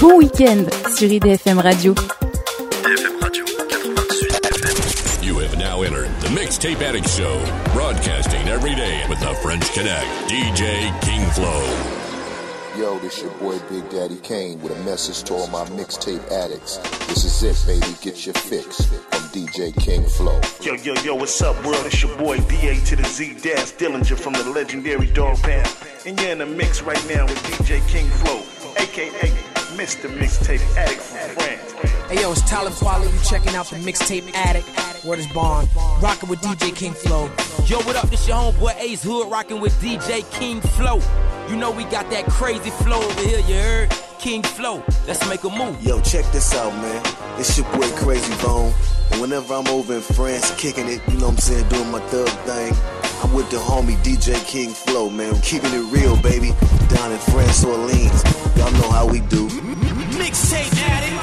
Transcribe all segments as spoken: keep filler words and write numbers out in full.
Bon week-end sur I D F M Radio. I D F M Radio eighty-eight F M. You have now entered the Mixtape Addict Show, broadcasting every day with the French Connect, D J King Flow. Yo, this your boy Big Daddy Kane with a message to all my mixtape addicts. This is it, baby, get your fix from D J King Flow. Yo, yo, yo, what's up, world? It's your boy D A to the Z Dash Dillinger from the legendary Dog Pound. And you're in the mix right now with D J King Flow, aka Mister Mixtape Addict from France. Hey yo, it's Talib Kweli, you checking out the Mixtape Addict. Word is Bond, rocking with D J King Flow. Yo, what up? This your homeboy Ace Hood, rocking with D J King Flow. You know we got that crazy flow over here, you heard? King Flow, let's make a move. Yo, check this out, man. It's your boy Crazy Bone. And whenever I'm over in France, kicking it, you know what I'm saying, doing my thug thing, I'm with the homie D J King Flow, man. Keeping it real, baby. Down in France, Orleans. Y'all know how we do. Mixtape Addict.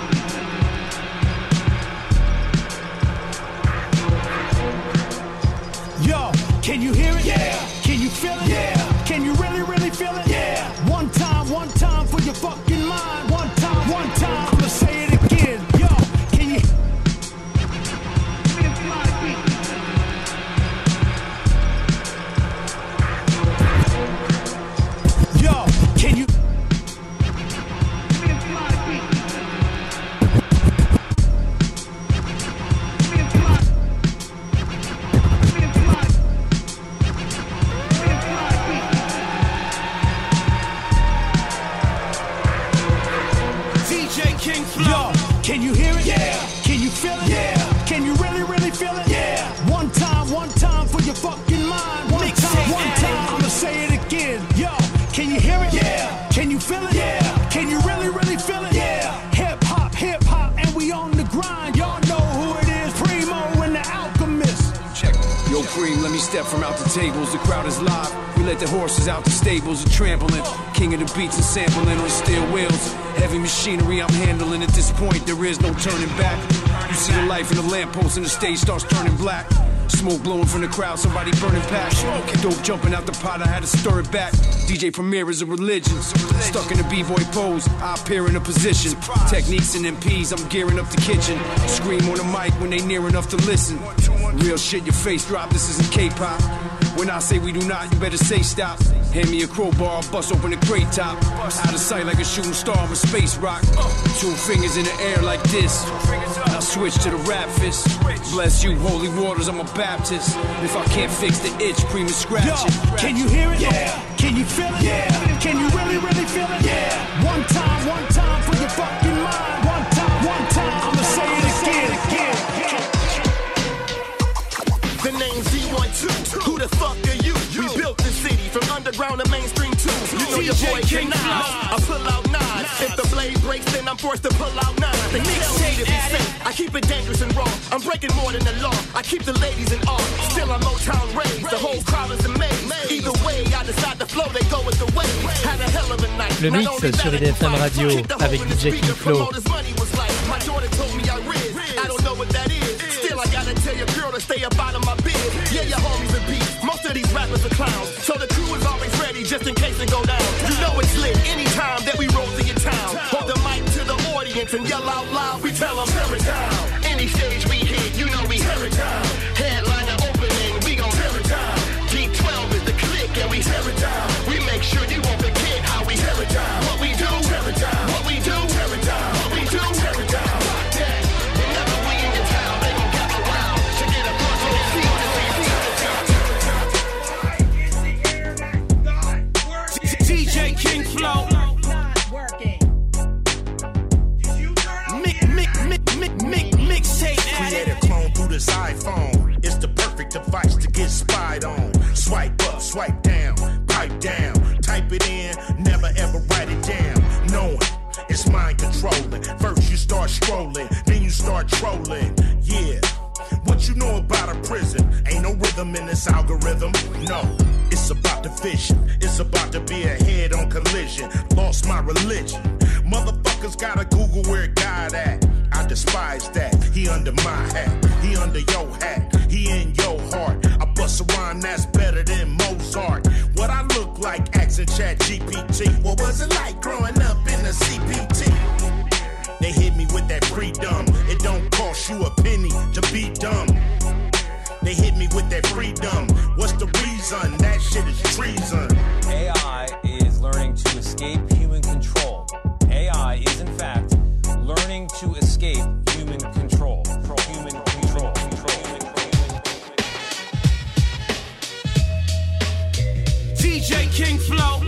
Yo, can you hear it? Yeah. Can you feel it? Yeah. Can you really, really feel it? Yeah. One time, one time for your fucking mind. One time, one time. I'ma say it again. Yo, can you? Yo, can you? Yo, can you hear it? Yeah. Can you feel it? Yeah. Can you really, really feel it? Yeah. One time, one time for your fucking mind. One Mix time, one time. It. I'ma say it again. Yo, can you hear it? Yeah. Can you feel it? Yeah. Can you really, really feel it? Yeah. Hip hop, hip hop, and we on the grind. Y'all know who it is. Primo and the Alchemist. Check. Yo, Cream, let me step from out the tables. The crowd is live. We let the horses out the stables, a trampling. King of the beats and sampling on steel wheels. Heavy machinery I'm handling. At this point, there is no turning back. You see the life in the lamppost and the stage starts turning black. Smoke blowing from the crowd, somebody burning pack. Dope jumping out the pot, I had to stir it back. D J Premier is a religion. Stuck in a b-boy pose, I appear in a position. Techniques and M Ps, I'm gearing up the kitchen. Scream on the mic when they near enough to listen. Real shit, your face drop, this isn't K-pop. When I say we do not, you better say stop. Hand me a crowbar, I'll bust open the crate top. Out of sight like a shooting star, I'm a space rock. Two fingers in the air like this. Now switch to the rap fist. Bless you, holy waters, I'm a Baptist. If I can't fix the itch, Prima scratch Yo, it. Can you hear it? Yeah. Can you feel it? Yeah. Can you really, really feel it? Yeah. One time, one time for your fucking mind. One time, one time. I'ma say it again, again. The name's D one two. Who the fuck are you? We built the city from underground to mainstream too. You know your boy can Nas. I pull out nines. If the blade breaks, then I'm forced to pull out nines. They tell me to be safe. I keep it dangerous and raw. I'm breaking more than the law. I keep the ladies in awe. Still I'm Motown raised. The whole crowd is amazed. Either way, I decide to flow. They go with the way. Had a hell of a night. Le mix sur I D F M Radio avec D J King Flow. My daughter told me I riz. I don't know what that is. Still I gotta tell your girl to stay up out of my biz. Yeah, your homies are beat. Most of these rappers are clowns. So the crew is always ready just in case it go down. You know it's lit anytime that we roll through your town. Hold the mic to the audience and yell out loud. We tell them tear it down. Any stage we hit, you know we tear it down. Headliner opening, we gon' tear it down. D twelve is the click and we tear it down. We make sure you won't forget how we tear it down. What we do, tear it down. What we do, tear it down. What we do, tear it down. Rock that. Whenever we in your town, they gon' gather around to get a bunch of seats and say tear it down. D J King Flow. Create a clone through this iPhone. It's the perfect device to get spied on. Swipe up, swipe down, pipe down. Type it in, never ever write it down. Knowing it's mind controlling. First you start scrolling, then you start trolling. Yeah. What you know about a prison? Ain't no rhythm in this algorithm. No, it's about the vision. It's about to be a head-on collision. Lost my religion. Motherfuckers gotta Google where God at. I despise that. He under my hat. He under your hat. He in your heart. I bust a rhyme that's better than Mozart. What I look like, asking Chat G P T. What was it like growing up in the C P T? cost you a penny to be dumb. They hit me with that freedom. What's the reason? That shit is treason. A I is learning to escape human control. A I is, in fact, learning to escape human control. Human control. D J King Flow.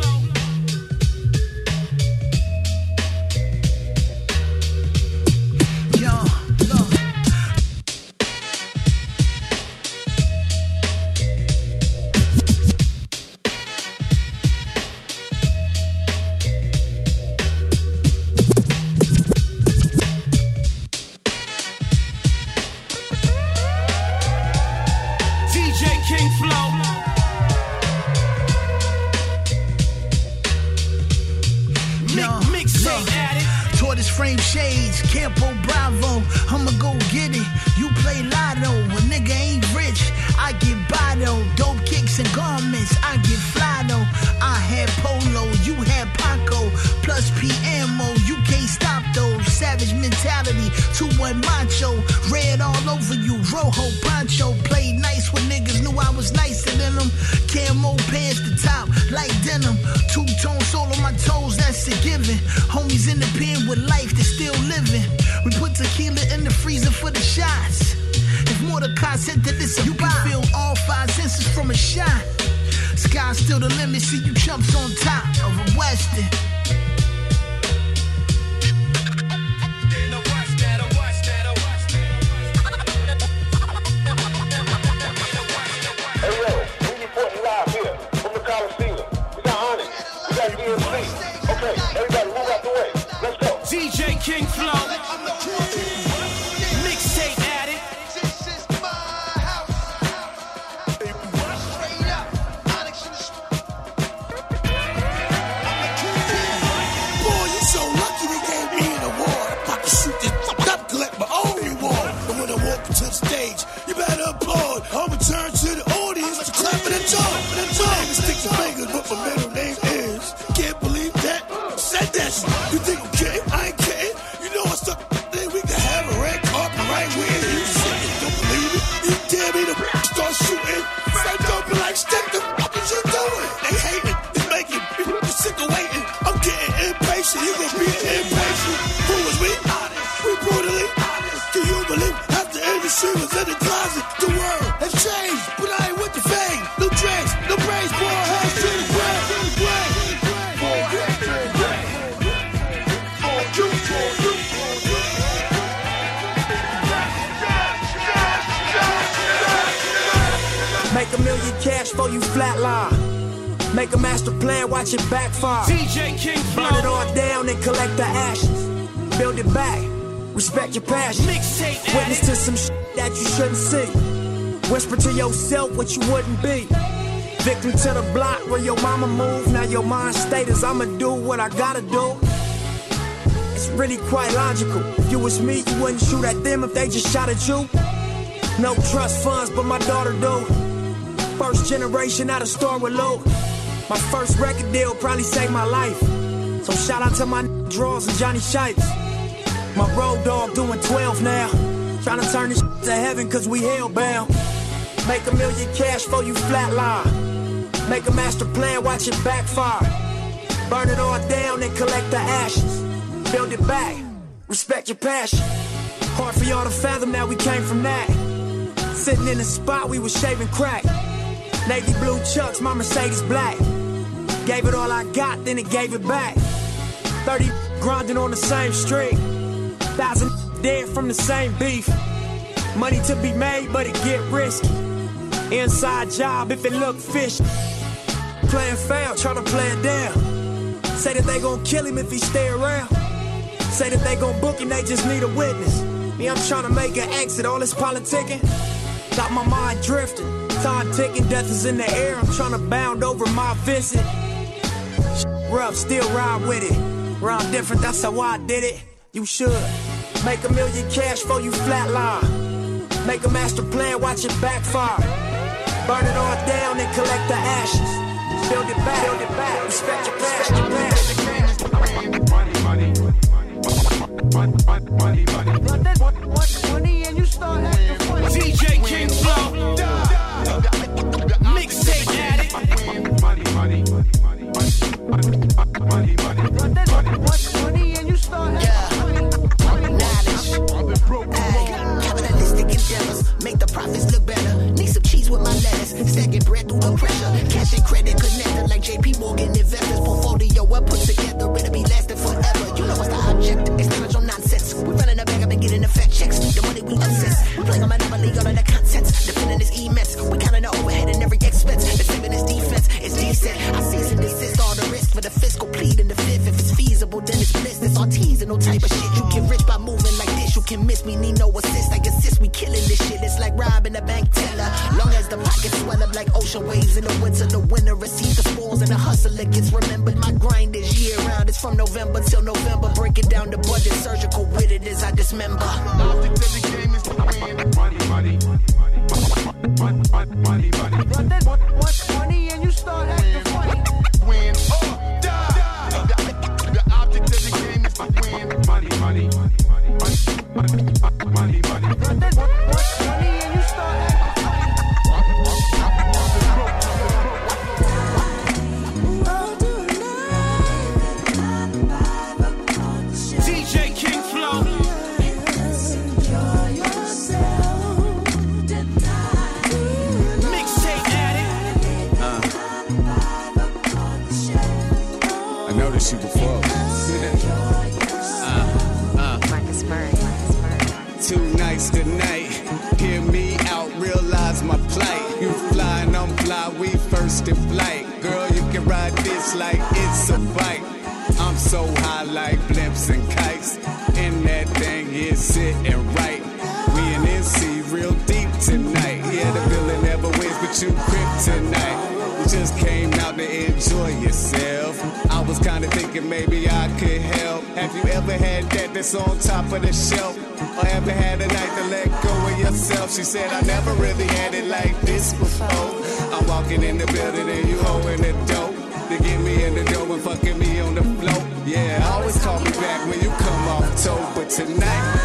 Frame shades, Campo Bravo, I'ma go get it. You play lotto, a nigga ain't rich. I get by though, dope kicks and garments. I get fly though. I had Polo, you had Paco, plus P M O. You can't stop those. Savage mentality, two one macho, red all over you. Rojo Pancho played nice when niggas knew I was nicer than them. Camo pants the top like denim. Two tone soul on my toes, that's a given. Homies in the pen with life, they still living. We put tequila in the freezer for the shots. If Mordecai said that this, you can feel all five senses from a shot. Sky's still the limit, see you chumps on top of a Western. Hey yo, we reporting live here from the Coliseum. We got Onyx, we got D M C. Okay, everybody move out the way. Let's go. D J King Flow. Mixtape Addict. Boy, you so lucky they gave me an award. I can shoot this fucked up, collect my own reward. And when I walk into the stage, you better applaud. I'ma turn to the audience to clap for the jaw. My name is Stick Your Fingers, but my middle name is. Can't believe that. Said that shit. You think I'm kidding? I ain't kidding. You know I stuck. Then we can have a red carpet right where you sitting. Don't believe it? You dare me to start shooting? Say don't be like, Stick, the fuck is you doing? They hating, they making me sick of waiting. I'm getting impatient. You gon' be impatient. Who was we? We brutally. Can you believe half the industry was in the closet? The world has changed, but I ain't with the fame. No dreads, no braids, boy, hands to the ground. To the ground. Make a million cash for you flatline. Make a master plan, watch it backfire. D J King Flow. Burn it all down and collect the ashes. Build it back, respect your passion. Mixtape Witness to some shit that you shouldn't see. Whisper to yourself what you wouldn't be. Victim to the block where your mama moved. Now your mind state is I'ma do what I gotta do. It's really quite logical. If you was me, you wouldn't shoot at them if they just shot at you. No trust funds, but my daughter do. First generation out of store with loot. My first record deal probably saved my life. So shout out to my draws and Johnny Shipes. My road dog doing twelve now. Tryna turn this shit to heaven cause we hellbound. Make a million cash for you flatline. Make a master plan, watch it backfire. Burn it all down and collect the ashes. Build it back, respect your passion. Hard for y'all to fathom that we came from that. Sitting in the spot, we was shaving crack. Navy blue chucks, my Mercedes black. Gave it all I got, then it gave it back. thirty grinding on the same street. Thousand dead from the same beef. Money to be made, but it get risky. Inside job if it look fishy. Playing foul, try to play it down. Say that they gon' kill him if he stay around. Say that they gon' book him, they just need a witness. Me, I'm trying to make an exit, all this politicking. Got my mind drifting, time ticking, death is in the air. I'm trying to bound over my visit. Rough, still ride with it. Rhyme different, that's how I did it. You should make a million cash for you flatline. Make a master plan, watch it backfire. Burn it all down and collect the ashes. Build it back, build it back, respect your past, your past. Money, money, money, money, money, money, money. Money shit. I cease and desist all the risk for the fiscal plead in the fifth. If it's feasible, then it's bliss. It's artisanal type of shit. You get rich by moving like this. You can miss me, need no assist. I insist we killing this shit. It's like robbing a bank teller. Long as the pockets swell up like ocean waves in the winter. The winter receives the spoils and the hustler gets remembered. My grind is year round. It's from November till November. Breaking down the budget, surgical with it as I dismember. Object of the game is to win. Money, money, money, money, money. Run that much money and you start acting funny. Win or die. The object of the game is to win. Money, money, money, money, money. Run that much money and you start acting D J King Flow. Mixtape addict. Uh. I noticed you before. uh, uh. Marcus Murray. Two nights tonight. Hear me out, realize my plight. You flying, I'm fly, we first in flight. Girl, you can ride this like it's a bike. I'm so high like blimps and kites. And that thing is sitting right. We in N C real deep tonight. Yeah, the villain never wins, but you kryptonite. You just came out to enjoy yourself. I was kinda thinking maybe I could help. Have you ever had that that's on top of the shelf? Or ever had a night to let go of yourself? She said, I never really had it like this before. I'm walking in the building and you holding the dope. To get me in the door and fucking me on the float. Yeah, always call me back when you come off toe. But tonight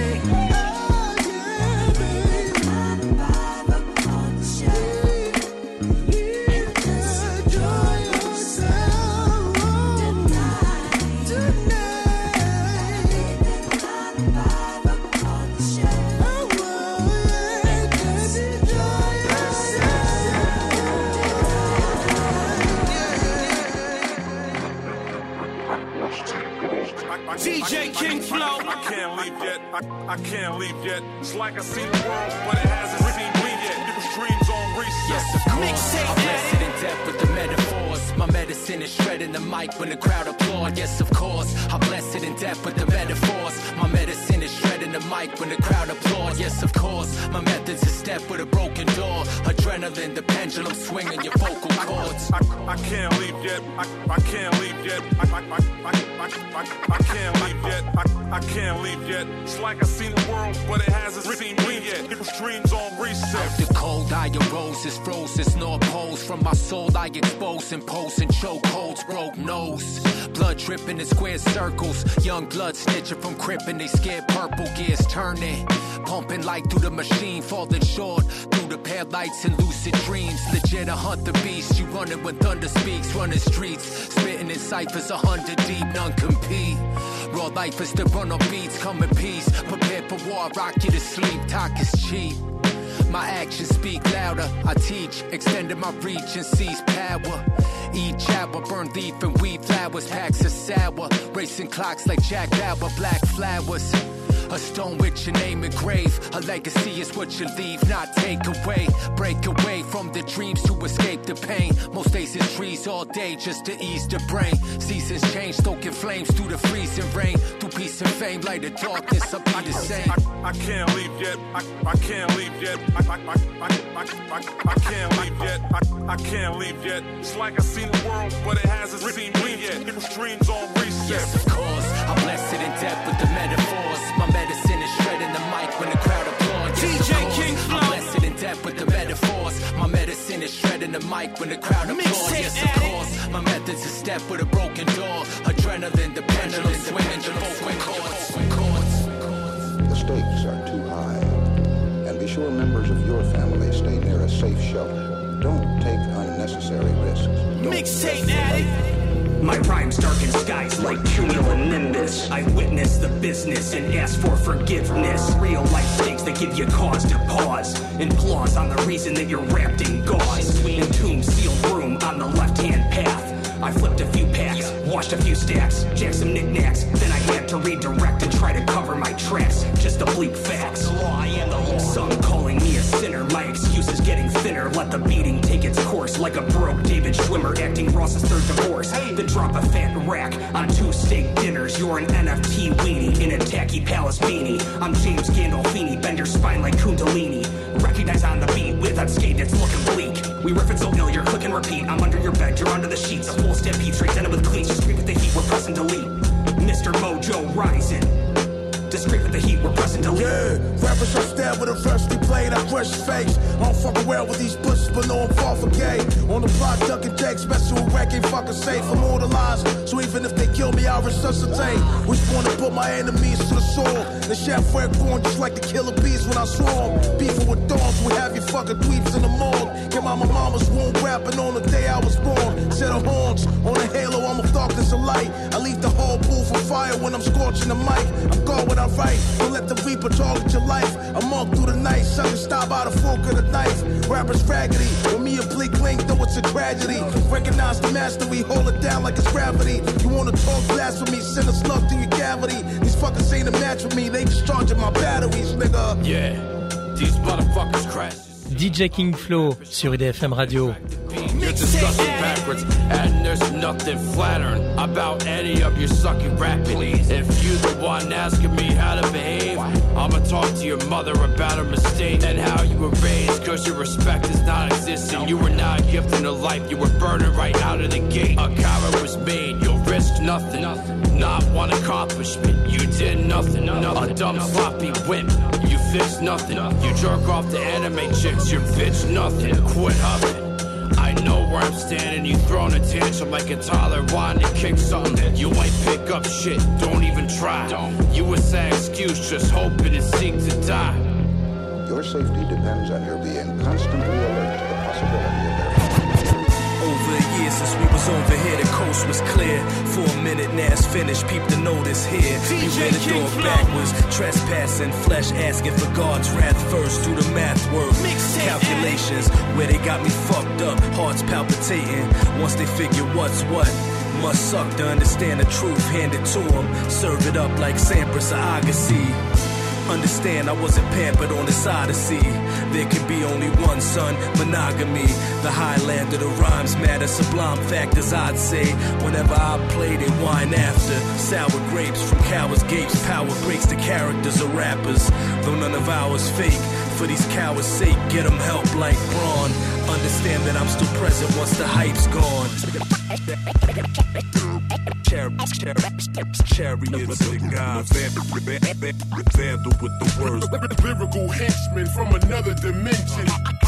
D J King Flow. I can't leave yet. I, I can't leave yet. It's like I seen the world, but it hasn't seen me yet. It was dreams on reset. Yes, of course. I'm blessed in depth with the metaphors. My medicine is shredding the mic when the crowd applaud. Yes, of course. I'm blessed in depth with the metaphors. My medicine is shredding the mic when the crowd applaud. Yes, of course. My method's a step with a broken door. Adrenaline, the pendulum swinging your vocal cords. I, I, I can't leave yet. I, I can't leave yet. I, I, I, I, I, I, I can't leave yet. I, I can't leave yet. It's like I seen the world, but it hasn't seen me yet. It was dreams on reset. Out the cold, I arose, it's frozen, North poles. From my soul, I expose and pose and choke holds, broke nose. Blood dripping in square circles. Young blood snitching from crippin', they scared purple gears turning. Pumping light through the machine, falling short. Through the pale lights and lucid dreams. Legit, a hunt the beast. You running when thunder speaks, running streets. Spitting in ciphers, a hundred deep, none compete. Raw life is to run on beats, come in peace. Prepare for war, rock you to sleep, talk is cheap. My actions speak louder. I teach, extending my reach and seize power. Each hour, burn leaf and weed flowers, packs of sour. Racing clocks like Jack Bauer, black flowers. A stone with your name engraved. A legacy is what you leave, not take away. Break away from the dreams to escape the pain. Most days it's trees all day just to ease the brain. Seasons change, stoking flames through the freezing rain. Through peace and fame, light the darkness, I'll be the same. I, I can't leave yet. I, I can't leave yet. I, I, I, I, I, I, I can't leave yet. I, I can't leave yet. It's like I seen the world, but it hasn't seen me yet. It was dreams on reset. Yes, of course. I'm blessed in depth with the metaphors. My medicine is shredding the mic when the crowd applauds. Yes, D J King Flow. I'm blessed in depth with the metaphors. My medicine is shredding the mic when the crowd applauds. Yes, of course. My method's a step with a broken door. Adrenaline, the pendulum swinging the vocal cords. The stakes are too high. And be sure members of your family stay near a safe shelter. Don't take unnecessary risks. Mixtape addict. My rhymes darken skies like cumulonimbus. I witness the business and ask for forgiveness. Real life things that give you cause to pause. And pause on the reason that you're wrapped in gauze. Entombed sealed room on the left-hand path. I flipped a few packs, washed a few stacks, jacked some knickknacks. Then I had to redirect and try to cover my tracks. Just the bleak facts. I am the law. Some calling me a sinner. My excuse is getting thinner. Let the beating take its course. force, like a broke David Schwimmer acting Ross's third divorce. Then drop a fat rack on two steak dinners. You're an N F T weenie in a tacky palace beanie. I'm James Gandolfini, bend your spine like Kundalini. Recognize on the beat with unscathed, it's looking bleak. We riff it so ill, you're click and repeat. I'm under your bed, you're under the sheets. A full stampede, straight down with cleats. Just scream with the heat, we're pressing delete. Mister Mojo rising. Discreet with the heat, we're pressing delete. Yeah, rappers are stabbed with a freshly played, I crush his face. I don't fuck around with these bushes, but know I'm far for gay. On the block, ducking takes, messing with whack, ain't fucking safe. I'm all the lies, so even if they kill me, I'll resuscitate. Was born to put my enemies to the sword. The chef were born just like the killer bees when I swarm. Beefing with dogs, we have you fucking dweeps in the morgue. Get my mama's womb rapping on the day I was born. Set of horns on a halo, I'm a darkness of light. I leave the whole booth on fire when I'm scorching the mic. I'm gone when I right. Don't let the reaper target your life. I monk through the night, sucker stop by the fork of the knife. Rappers raggedy, with me a bleak link, though it's a tragedy. Recognize the mastery, hold it down like it's gravity. You wanna talk blasphemy, send a slug through your cavity. These fuckers ain't a match with me, they discharging my batteries, nigga. Yeah, these motherfuckers crash. D J King Flo sur I D F M Radio. You're discussing backwards, and there's nothing flattering about any of your sucking rapping. If you the one asking me how to behave, I'ma talk to your mother about her mistake and how you were raised, cause your respect is not existing. You were not gifted a life, you were burning right out of the gate. A coward was made, you'll risk nothing, not one accomplishment, you did nothing. A dumb sloppy wimp, you fixed nothing. You jerk off to anime chicks, you're bitch nothing. Quit huffing. I know where I'm standing, you throwing a tantrum like a toddler wanting to kick something. You ain't pick up shit, don't even try. You a sad excuse, just hoping to seek to die. Your safety depends on your being constantly alert to the possibility of their over the years since we was over here, the coast was clear. For a minute, now it's finished, peep the notice here. You ran the door backwards, trespassing flesh, asking for God's wrath first. Do the math work, calculations, where they got me fucked up, hearts palpitating. Once they figure what's what, must suck to understand the truth, hand it to them. Serve it up like Sampras or Agassi. Understand I wasn't pampered on this odyssey. There can be only one son, monogamy. The highland of the rhymes matter, sublime factors I'd say. Whenever I play they whine after. Sour grapes from cowards' gapes, power breaks the characters of rappers. Though none of ours fake, for these cowards' sake, get them help like Braun. Understand that I'm still present once the hype's gone. Chariots of God, vandal with the words. Lyrical henchman from another dimension.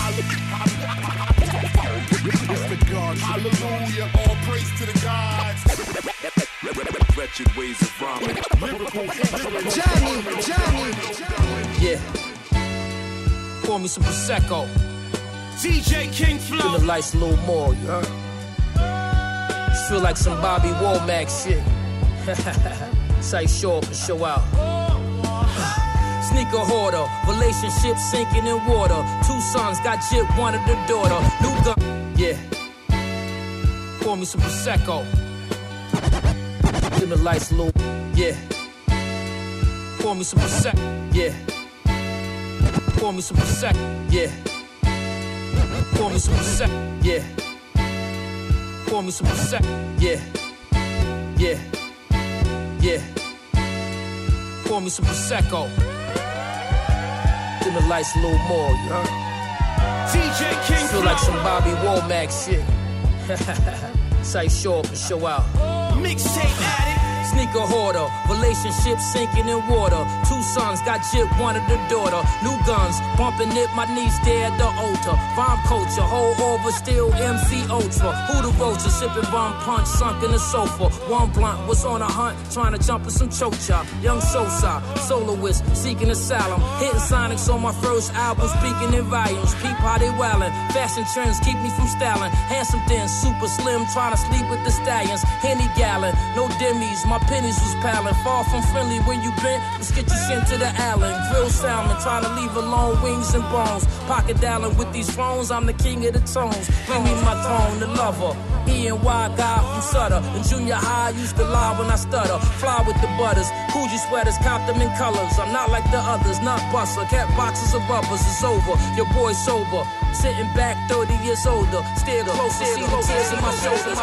It's the gods. Hallelujah, all praise to the gods. Wretched ways of rhyming. Lyrical henchman. Johnny, Johnny, Johnny. Yeah. Pour me some Prosecco. D J King Flo. Bring the lights a little more, you heard? Just feel like some Bobby Womack shit. That's how you show up and show out. Sneaker hoarder, relationship sinking in water. Two sons got jip, one of the daughter. New gun, yeah. Pour me some Prosecco. Dim the lights a little, yeah. Pour me some Prosecco, yeah. Pour me some Prosecco, yeah. Pour me some Prosecco, yeah. Pour me some Prosecco, yeah. Yeah. Yeah. Pour me some Prosecco. Dim the lights a little more, you heard? D J King Feel like some Bobby Womack shit. That's how you show up and show out. Mixtape addict. Sneaker hoarder, relationship sinking in water. Two sons got jip, one of the daughter. New guns, bumping it, my knees stare at the altar. Bomb culture, whole over, still M C Ultra. Who the vulture, sipping bomb punch, sunk in the sofa. One blunt was on a hunt, trying to jump in some choke chop. Young Sosa, soloist, seeking asylum. Hitting Sonics on my first album, speaking in volumes. Peep how they wildin', fashion trends keep me from styling. Handsome thin, super slim, trying to sleep with the stallions. Henny gallon, no dimmies, my my pennies was piling. Far from friendly when you been, let's get you sent to the island. Grill salmon, trying to leave alone wings and bones. Pocket dialing with these phones, I'm the king of the tones. Give me my throne, the lover. E and Y guy from Sutter. In junior high, I used to lie when I stutter. Fly with the butters, Coogee sweaters, count them in colors. I'm not like the others, not buster. Cat boxes of rubbers, it's over. Your boy sober, sitting back thirty years older. Still closer, see the tears in my shoulders.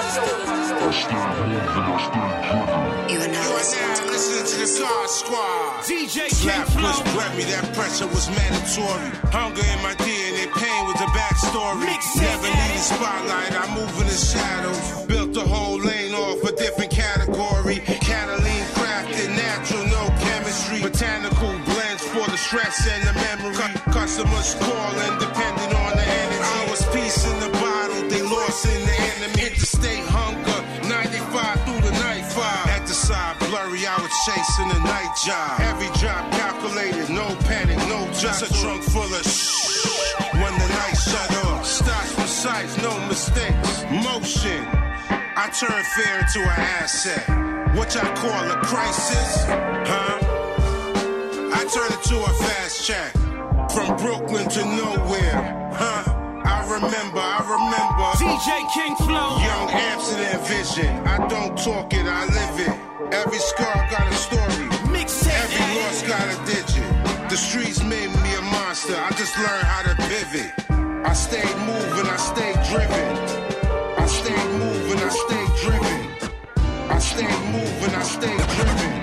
You are now listening to the God Squad. D J Slap, push, grab me, that pressure was mandatory. Hunger in my D N A, pain was the backstory. Never needed spotlight, I move in the shadows. Built a whole lane off a different category. Cataline crafted, natural, no chemistry. Botanical blends for the stress and the memory. Customers calling, depending on the energy. I was peace in the bottle, they lost in the enemy. Interstate hunger, ninety-five through the night five. At the side, blurry, I was chasing the night job. Every job calculated, no panic, no job. Just a trunk full of shh. When the light shut off, stops precise, no mistakes. Motion, I turn fear into an asset. What y'all call a crisis? Huh? I turn it to a fast track. From Brooklyn to nowhere. Huh? I remember, I remember. D J King Flow. Young Amsterdam vision. I don't talk it, I live it. Every scar got a story. Every loss got a digit. The streets made me a monster. I just learned how to pivot. I stayed moving, I stayed driven. I stayed moving, I stayed driven. I stayed moving, I stayed driven.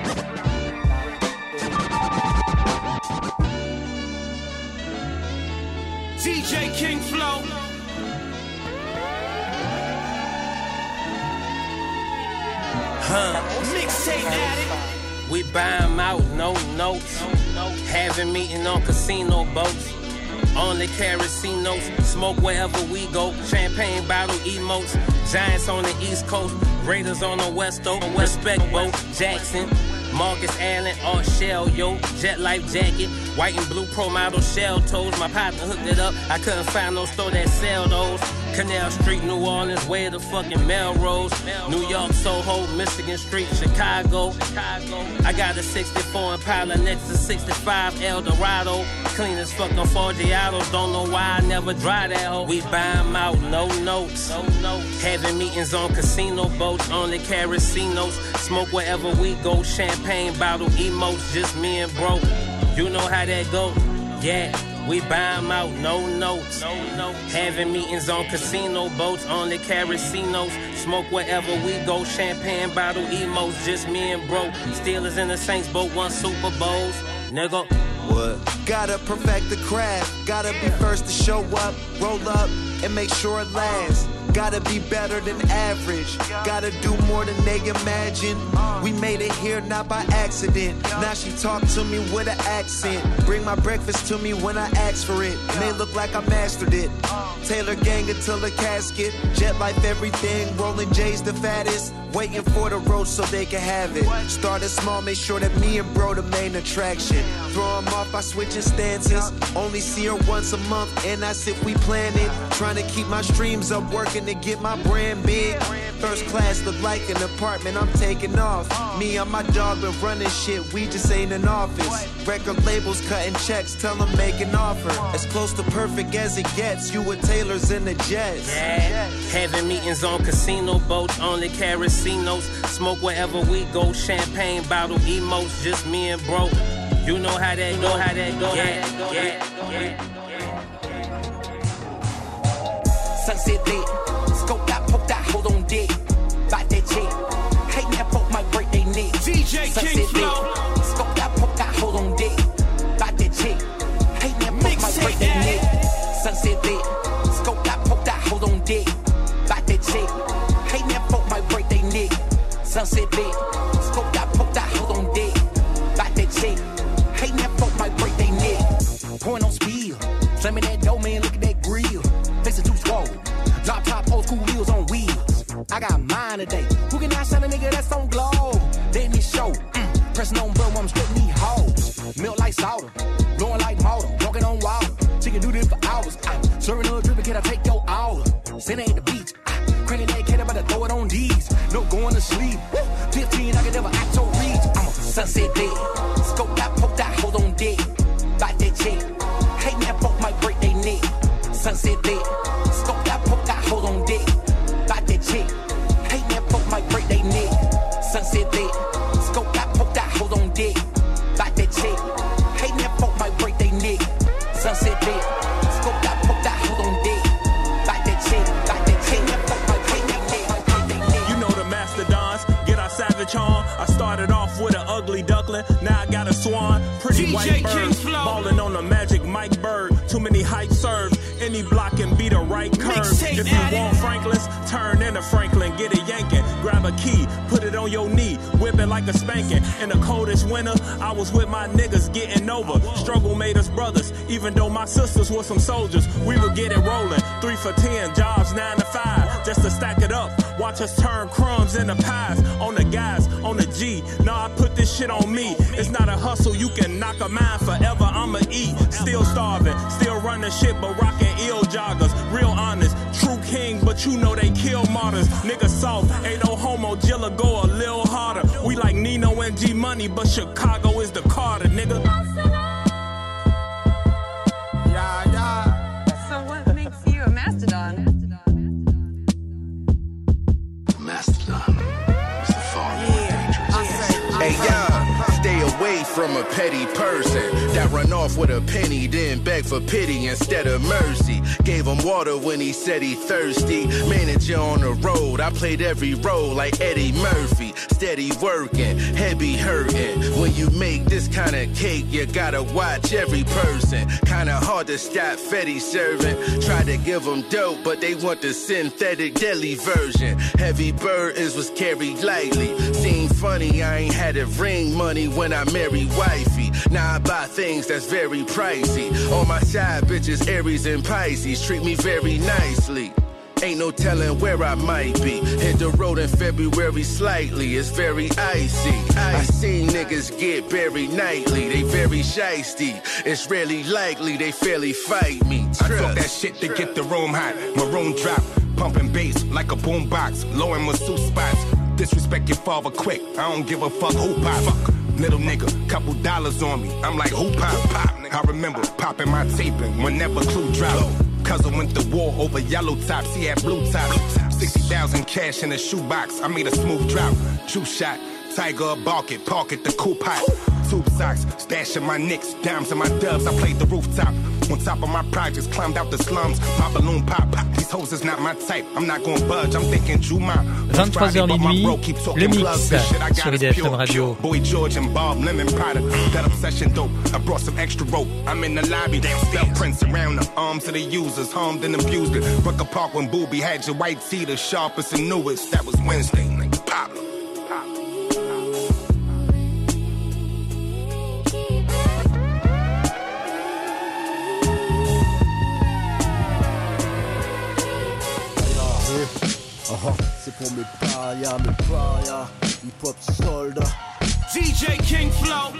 D J King Flow. Huh. Mixtape addict. We buy 'em out, no notes. Having meeting on casino boats. Only casinos, smoke wherever we go. Champagne bottle emotes. Giants on the East Coast, Raiders on the West Coast. Respect Bo Jackson, Marcus Allen, Art Shell, yo. Jet life jacket, white and blue pro model shell toes. My partner hooked it up, I couldn't find no store that sell those. Canal Street, New Orleans, where the fucking Melrose. New York, Soho, Michigan Street, Chicago. I got a sixty-four Impala next to sixty-five Eldorado. Clean as fucking Forgiatos, don't know why I never dry that hoe. We buy 'em out, no notes. Having meetings on casino boats, only casinos. Smoke wherever we go, champagne bottle emotes, just me and bro. You know how that go, yeah. We buy 'em out, no notes. Having meetings on casino boats, only casinos. Smoke wherever we go, champagne bottle emotes, just me and bro. Steelers and the Saints both won Super Bowls, nigga. What? Gotta perfect the craft, gotta be first to show up, roll up, and make sure it lasts. Gotta be better than average, gotta do more than they imagine. We made it here not by accident. Now she talk to me with an accent. Bring my breakfast to me when I ask for it. May look like I mastered it. Taylor gang until the casket. Jet life everything, rolling J's the fattest. Waiting for the road so they can have it. Started small, make sure that me and bro the main attraction. Throw 'em off by switching stances. Only see her once a month, and that's if we plan it. Trying to keep my streams up, working to get my brand big. First class look like an apartment, I'm taking off. Me and my dog been running shit, we just ain't in office. Record labels cutting checks, tell them make an offer. As close to perfect as it gets, you with Taylors and the Jets. Yeah. Having meetings on casino boats, only casinos. Smoke wherever we go, champagne bottle emotes, just me and bro. You know how that go, how that go, yeah, yeah, yeah. Sunset lit, scope got poked out, hold on dick. Bite that chick, hate that poke might break they neck. D J King Flow, scope got poked out, hold on dick. Bite that chick, hate that poke might break they neck. Sunset lit, scope got poked out, hold on dick. Bite that chick, hate that poke might break they neck. Sunset lit, scope got poked out, hold on dick. Bite that chick, hate that poke might break they neck. Pouring on speed, slamming that dough, man, look at that grill. Facing too swole. Drop top, old school wheels on wheels. I got mine today. Who can I shine a nigga that's on glow? Letting it show. Mm. Pressing on bro, I'm straight these hoes. Milk like soda. Blowing like motor. Walking on water. She can do this for hours. Uh, serving her a drip, can I take your hour? Sitting at the beach. Uh, cranking that cat, about to throw it on D's. No going to sleep. Woo. fifteen, I can never act Sunset lit. Scope that, poke that, hold on dick. Bite that chick. Hate that folk might break they neck. Sunset lit. Scope that, poke that, hold on dick. Bite that chick. Hate that folk might break they neck. Sunset lit. Scope that, poke that, hold on dick. Bite that chick. Hate that folk might break they neck. Sunset lit. Scope that, poke that, hold on dick. Bite that chick. Bite that chick. That folk might break they neck. You know the mastodons. Get our savage on. I started off with an ugly duckling. Now I got a swan. Pretty D J white bird. Kingsflow. Ballin' on the magic Mike Bird. Too many height serves. Any block can be the right curve. Mixtape If you addict. want Franklin's, turn into Franklin. Get it yanking. Grab a key. Put it on your knee. Whip it like a spanking. In the coldest winter, I was with my niggas getting over. Struggle made us brothers. Even though my sisters were some soldiers, we would get it rolling. Three for ten, jobs nine to five. Just to stack it up. Watch us turn crumbs into pies. On the guys, on the G. Nah, I put this shit on me. It's not a hustle, you can knock a mind forever. I'ma eat. Still starving, still running shit, but rocking ill joggers. Real honest, true king, but you know they kill martyrs. Niggas soft, ain't no homo, Jilla go a little harder. We like Nino and G Money, but Chicago is the Carter, nigga. Yeah, yeah. So what makes you a mastodon? Mastodon is the far more dangerous. Hey, y'all, stay away from a petty person that run off with a penny, then beg for pity instead of mercy. Gave him water when he said he thirsty. Manager on the road, I played every role like Eddie Murphy. Steady working, head be hurting. When you make this kind of cake, you gotta watch every person. Kinda hard to stop Fetty serving. Try to give them dope, but they want the synthetic deli version. Heavy bird is was carried lightly. Seem funny, I ain't had it ring money when I married wifey. Now I buy things that's very pricey. All my side bitches, Aries and Pisces, treat me very nicely. Ain't no telling where I might be. Hit the road in February slightly, it's very icy. I seen niggas get buried nightly, they very shiesty. It's rarely likely they fairly fight me. Trust. I talk that shit to get the room hot. Maroon drop, pumping bass like a boombox. Low in masseuse spots. Disrespect your father quick, I don't give a fuck who pop. Fuck. Little nigga, couple dollars on me, I'm like who pop? Pop. I remember popping my taping whenever Clue dropped. Cousin went to war over yellow tops, he had blue tops. sixty thousand cash in a shoebox, I made a smooth drop. True shot, Tiger bark it, park it, the coupe hot. Tube socks, stashing my nicks, dimes and my dubs, I played the rooftop. On top of my projects, climbed out the slums, my balloon pop. These hoes is not my type, I'm not gonna budge, I'm thinking Juma. vingt-trois heures minuit, le mix sur I D F M Radio. Boy George and Bob Lemon product, that obsession dope. I brought some extra rope, I'm in the lobby, spell prints around the arms of the users, harmed and abused it. Rucker Park when Booby had your white tee, the sharpest and newest, that was Wednesday, nigga, Pablo. Uh-huh. C'est pour mes parias, mes parias, hip-hop soldats. D J Kingsflow.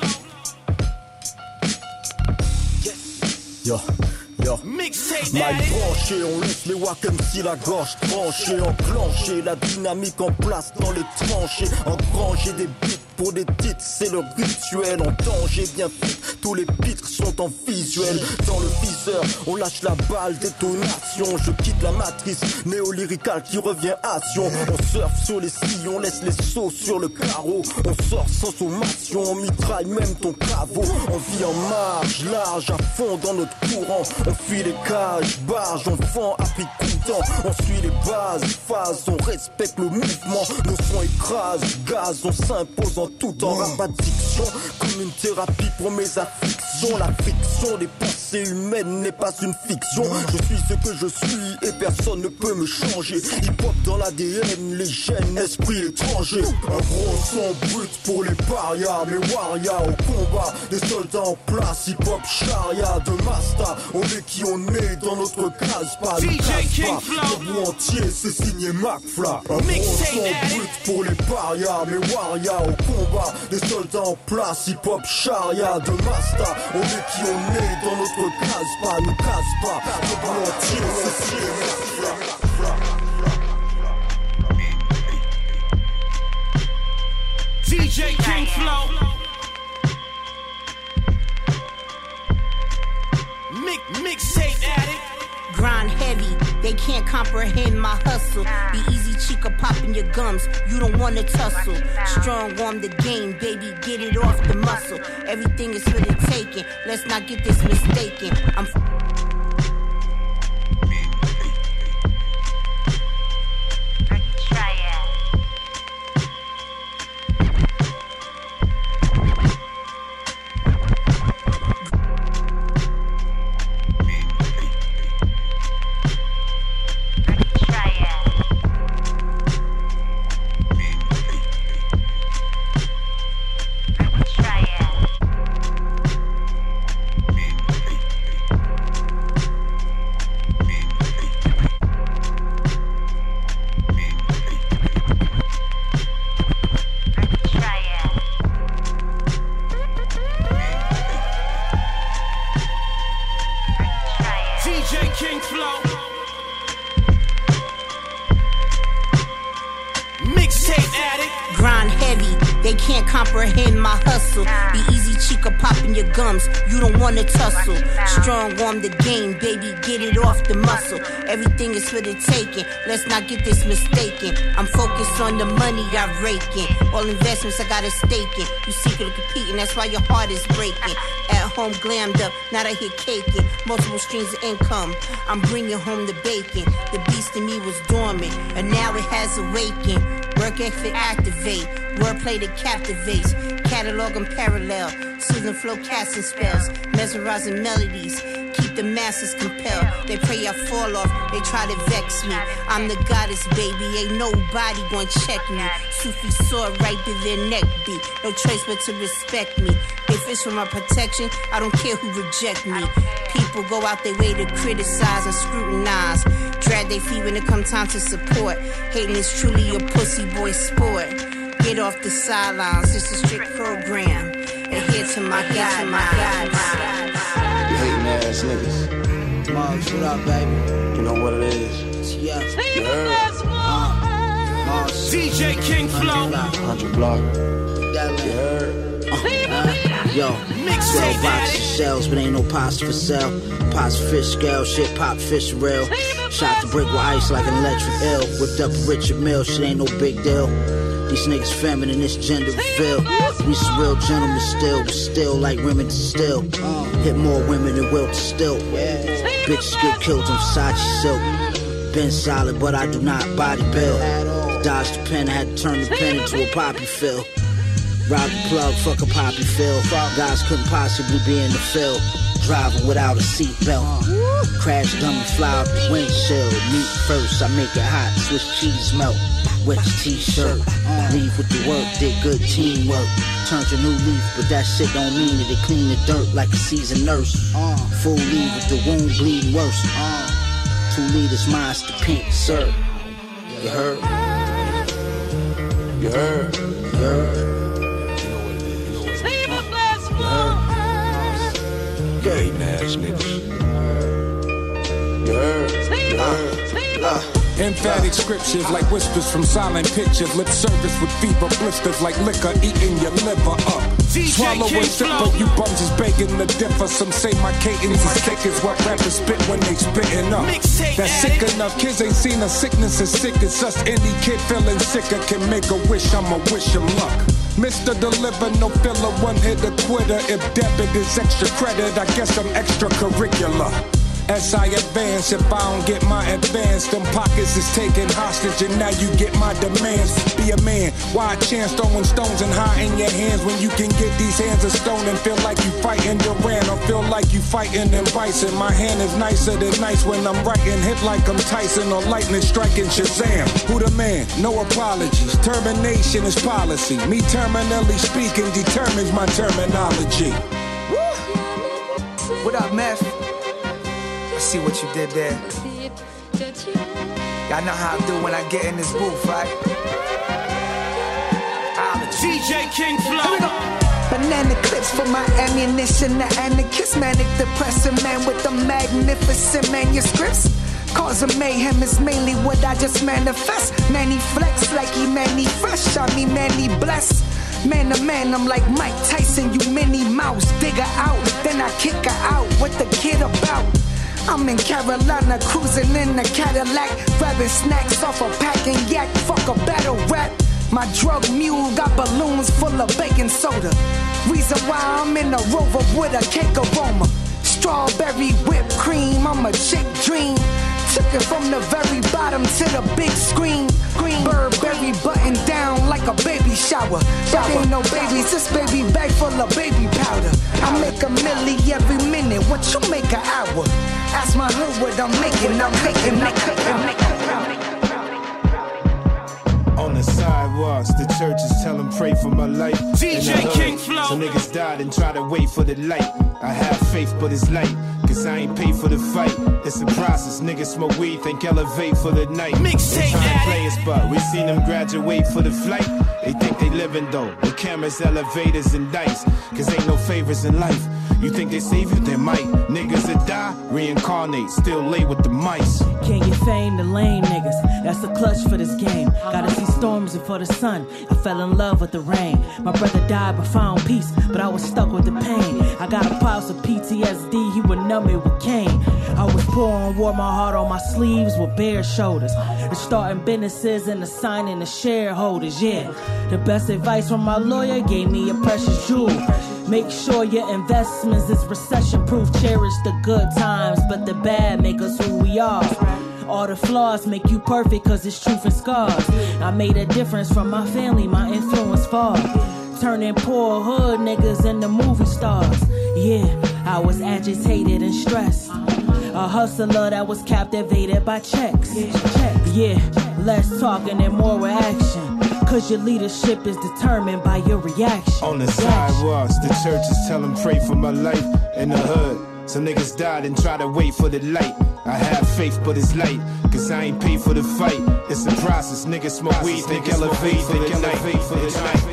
Yes. Yo. Yo. Mixtape Mal branché, on laisse les wack comme si la gorge tranchée, enclenché, la dynamique en place dans les tranchées, engranger des beats pour des titres, c'est le rituel. En danger bien fait, tous les pitres sont en visuel. Dans le viseur, on lâche la balle, détonation. Je quitte la matrice néolyricale qui revient action. On surfe sur les sillons, laisse les sauts sur le carreau. On sort sans sommation, on mitraille même ton caveau. On vit en marge, large, à fond dans notre courant. On fuit les cages, barges, on fend à prix coûtant. On suit les bases, phases, on respecte le mouvement. Nos sons écrasent, gaz, on s'impose en tout temps. Rap addiction, comme une thérapie pour mes afflictions. La fiction des pensées humaines n'est pas une fiction. Je suis ce que je suis et personne ne peut me changer. Hip-hop dans l'A D N, les gènes, esprit étranger. Un gros son brut pour les parias, mes warriors au combat. Des soldats en place, hip-hop charia de Masta. On est qui on est dans notre case, pas de casse pas. Le bout entier, c'est signé McFly. Un gros son brut pour les parias, mes warriors au combat. Des soldats en place, hip-hop charia de Masta. On est qui on est dans notre case, pas nous casse pas. Le bout entier, c'est signé McFly. D J Kingsflow. heavy, they can't comprehend my hustle. Be easy, chica, popping your gums, you don't wanna tussle. Strong on the game, baby, get it off the muscle. Everything is for the taking, let's not get this mistaken. I'm you don't wanna tussle. Strong on the game, baby, get it off the muscle. Everything is for the taking, let's not get this mistaken. I'm focused on the money I'm raking. All investments I got a stake in. You secretly competing, that's why your heart is breaking. At home glammed up, now I hit caking. Multiple streams of income, I'm bringing home the bacon. The beast in me was dormant, and now it has awakened. Work ethic activate, wordplay that captivates. Catalog and parallel, soothing flow casting spells. Mesmerizing melodies, keep the masses compelled. They pray I fall off, they try to vex me. I'm the goddess, baby, ain't nobody gonna check me. Sufi sword right to their neck beat. No choice but to respect me. If it's for my protection, I don't care who reject me. People go out their way to criticize and scrutinize. Drag their feet when it comes time to support. Hating is truly a pussy boy sport. Get off the sidelines, it's a strict program. Adhere to my guidelines. You hating ass niggas. Mars, what up, baby? You know what it is. Yeah. You heard? Uh, D J King Flow. Hundred block. You heard? Uh, yo, twelve boxes of shells, but ain't no pasta for sale. Pasta fish scale, shit pop fish real. Shot the brick with ice like an electric eel. Whipped up a Richard Mill, shit ain't no big deal. These niggas feminine, this gender reveal. We some real gentlemen still, but still like women to still. Hit more women than will to still. Bitches get killed in Versace silk. Been solid, but I do not body build. Dodged the pen, I had to turn the pen into a poppy fill. Rob the plug, fuck a poppy fill. Guys couldn't possibly be in the field. Driving without a seatbelt. Crash dummy, fly out the windshield. Meat first, I make it hot, Swiss cheese melt. Wet your t-shirt, leave with the work, did good teamwork. Turned your new leaf, but that shit don't mean that they clean the dirt like a seasoned nurse. Full leave with the wound bleeding worse. Two liters, monster pink, sir. You heard? You heard? You heard? You hating ass niggas. You heard? You heard? Uh. Emphatic scriptures like whispers from silent pictures. Lip service with fever blisters like liquor eating your liver up. Swallow and sipper, you bums is begging to differ. Some say my cadence is thick as what rappers spit when they spitting up. That's sick enough, kids ain't seen a sickness as sick as us. Any kid feeling sicker can make a wish, I'ma wish him luck. Mister Deliver, no filler, one hit a quitter. If debit is extra credit, I guess I'm extracurricular. As I advance, if I don't get my advance, them pockets is taken hostage, and now you get my demands. Be a man, why chance throwing stones and high in your hands when you can get these hands of stone and feel like you fighting Duran or feel like you fighting in bison. My hand is nicer than nice when I'm writing, hit like I'm Tyson or lightning striking Shazam. Who the man? No apologies. Termination is policy. Me terminally speaking determines my terminology. What up, Meth? I see what you did there. Y'all know how I do when I get in this booth, right? D J King Flow. Banana clips for my ammunition. The anarchist, manic depressing man with the magnificent manuscripts. Cause of mayhem is mainly what I just manifest. Manny flex like he Manny fresh. I mean Manny bless. Man to man, I'm like Mike Tyson, you Minnie Mouse. Dig her out, then I kick her out. What the kid about? I'm in Carolina, cruising in a Cadillac, grabbing snacks off a packing yak. Fuck a battle rap. My drug mule got balloons full of baking soda. Reason why I'm in a Rover with a cake aroma. Strawberry whipped cream, I'm a chick dream. Took it from the very bottom to the big screen. Green Burberry button down like a baby shower. That ain't no babies, this baby bag full of baby powder. I make a milli every minute, what you make an hour? Ask my hood what I'm making, I'm making, I'm making. On the sidewalks, the churches tell them pray for my life. D J King Flow. Some niggas died and try to wait for the light. I have faith, but it's light, cause I ain't paid for the fight. It's a process, niggas smoke weed, think elevate for the night. Mixtape daddy. Play a spot, we seen them graduate for the flight. They think they living though, with cameras, elevators, and dice. Cause ain't no favors in life. You think they save you, they might. Niggas that die, reincarnate, still lay with the mice. Can't get fame to lame niggas, that's the clutch for this game. Gotta see storms before the sun, I fell in love with the rain. My brother died but found peace, but I was stuck with the pain. I got a pulse of P T S D, he would numb it with cane. I was poor and wore my heart on my sleeves with bare shoulders. And starting businesses and assigning the shareholders, yeah. The best advice from my lawyer gave me a precious jewel. Make sure your investments is recession proof. Cherish the good times, but the bad make us who we are. All the flaws make you perfect cause it's truth and scars. I made a difference from my family, my influence far. Turning poor hood niggas into movie stars. Yeah, I was agitated and stressed. A hustler that was captivated by checks. Yeah, less talking and more action. Cause your leadership is determined by your reaction. On the sidewalks, the churches tell them pray for my life. In the hood, some niggas died and try to wait for the light. I have faith, but it's light, cause I ain't paid for the fight. It's a process, niggas smoke weed, think elevate for the night.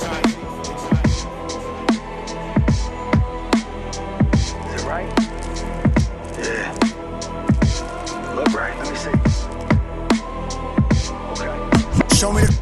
Is it right? Yeah. Look right, let me see. Okay. Show me the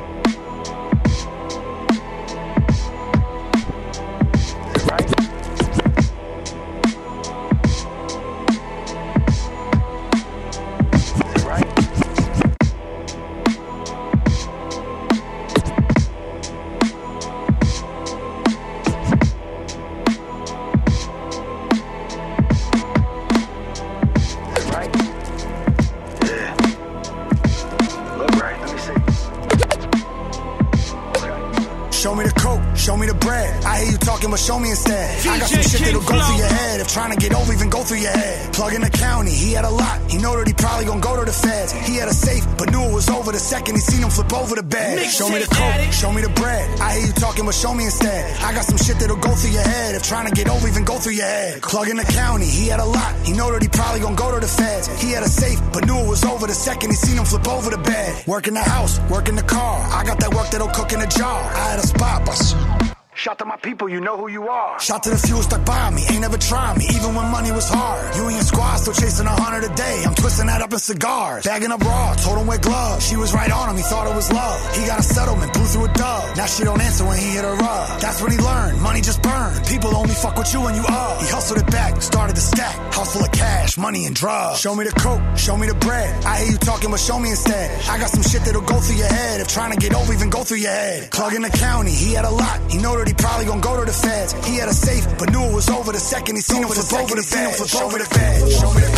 but show me instead. I got some shit that'll go through your head. If trying to get over, even go through your head. Plug in the county, he had a lot. He know that he probably gonna go to the feds. He had a safe, but knew it was over the second he seen him flip over the bed. Show me the coke, show me the bread. I hear you talking, but show me instead. I got some shit that'll go through your head. If trying to get over, even go through your head. Plug in the county, he had a lot. He know that he probably gonna go to the feds. He had a safe, but knew it was over the second he seen him flip over the bed. Work in the house, work in the car. I got that work that'll cook in a jar. I had a spot, but shout to my people, you know who you are. Shout to the few stuck by me, ain't never tried me, even when money was hard. You and your squad still chasing a hundred a day. I'm twisting that up in cigars. Bagging up raw, told him wear gloves. She was right on him, he thought it was love. He got a settlement, blew through a dub. Now she don't answer when he hit her up. That's when he learned, money just burned. People only fuck with you when you up. He hustled it back, started to stack. House full of cash, money and drugs. Show me the coke, show me the bread. I hear you talking, but show me instead. I got some shit that'll go through your head. If trying to get over, even go through your head. Plug in the county, he had a lot. He know that he probably gonna go to the feds. He had a safe, but knew it was over the second he seen him flip over the bed. Show me the bed. Show me the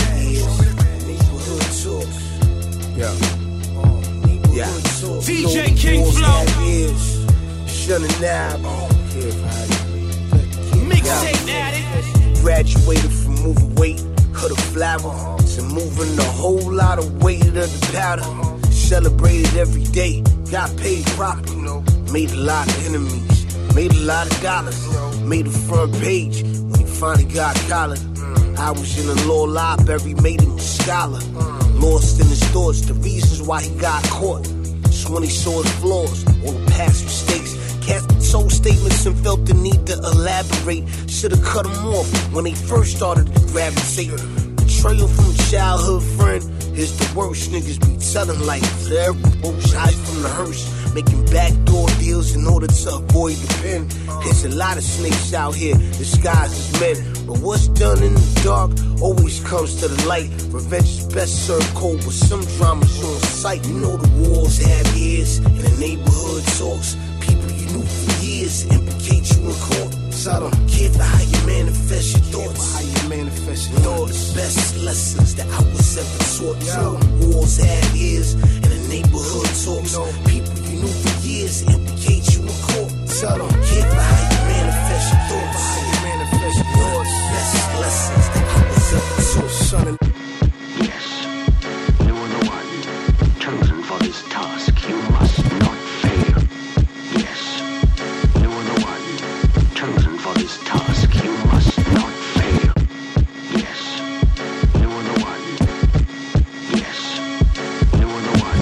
bed. Yeah. Yeah. D J King Flow. Shunning now. Mixtape addict. Graduated from moving weight of the flower to moving a whole lot of weight of the powder. Celebrated every day. Got paid proper. Made a lot of enemies. Made a lot of dollars, made a front page when he finally got collared. I was in a law library, made him a scholar. Lost in his thoughts, the reasons why he got caught. So when he saw his flaws, all the past mistakes, cast soul statements and felt the need to elaborate. Should've cut him off when they first started to gravitate. But betrayal from a childhood friend is the worst. Niggas be telling like forever bullshit, hide from the hearse, making backdoor deals in order to avoid the pen. There's a lot of snakes out here disguised as men, but what's done in the dark always comes to the light. Revenge is best served cold, but some drama's on sight. You know the wars have ears, and the neighborhood talks. People you knew for years implicate you in court. So I don't care for how you manifest your thoughts. How you manifest your thoughts. Best lessons that I was ever taught. So wars have ears, and the neighborhood talks. People you knew for years implicate you in court. So I don't care for how you manifest your thoughts. How you manifest your thoughts. Best lessons that I was ever taught. Son. Yes, you are the one chosen for this task. You must not fail. Yes, you are the one chosen for this task. You must not fail. Yes, you are the one. Yes, you are the one.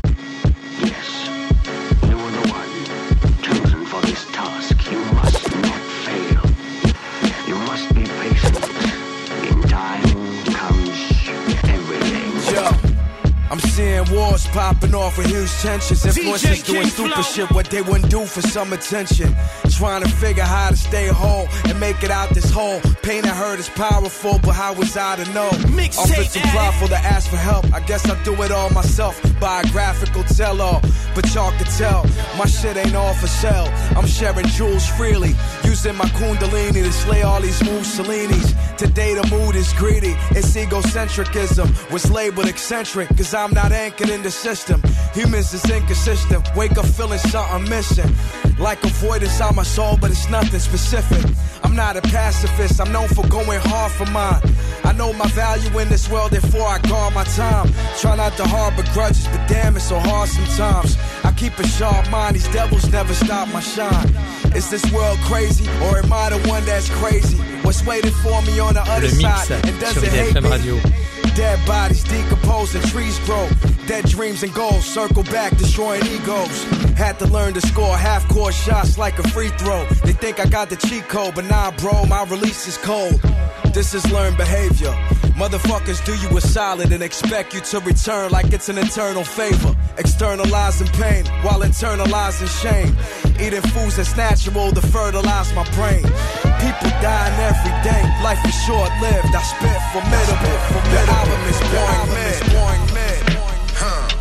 Yes, you are the one chosen for this task. You must not fail. You must be patient. In time comes everything. Yo, I'm seeing wars popping off with huge tensions. Influencers doing stupid shit, what they wouldn't do for some attention. Trying to figure how to stay whole and make it out this hole. Pain I heard is powerful, but how was I to know? Offensive prideful to ask for help. I guess I'll do it all myself. Biographical tell-all, but y'all can tell my shit ain't all for sale. I'm sharing jewels freely, using my kundalini to slay all these Mussolinis. Today the mood is greedy, it's egocentricism. Was labeled eccentric, cause I'm not anchored in the system. Humans is inconsistent, wake up feeling something missing. Like avoidance on my soul, but it's nothing specific. I'm not a pacifist, I'm known for going hard for mine. I know my value in this world, therefore I guard my time. Try not to harbor grudges, but damn, it's so hard sometimes. I keep a sharp mind, these devils never stop my shine. Is this world crazy, or am I the one that's crazy? What's waiting for me on the other Le side, mix and does sur it B F hate M me? Radio. Dead bodies decompose and trees grow. Dead dreams and goals circle back, destroying egos. Had to learn to score half-court shots like a free throw. They think I got the cheat code, but nah, bro, my release is cold. This is learned behavior. Motherfuckers do you a solid and expect you to return like it's an eternal favor. Externalizing pain while internalizing shame. Eating foods that's natural to fertilize my brain. People dying every day, life is short-lived. I spit formidable. The album is boring mid. Huh.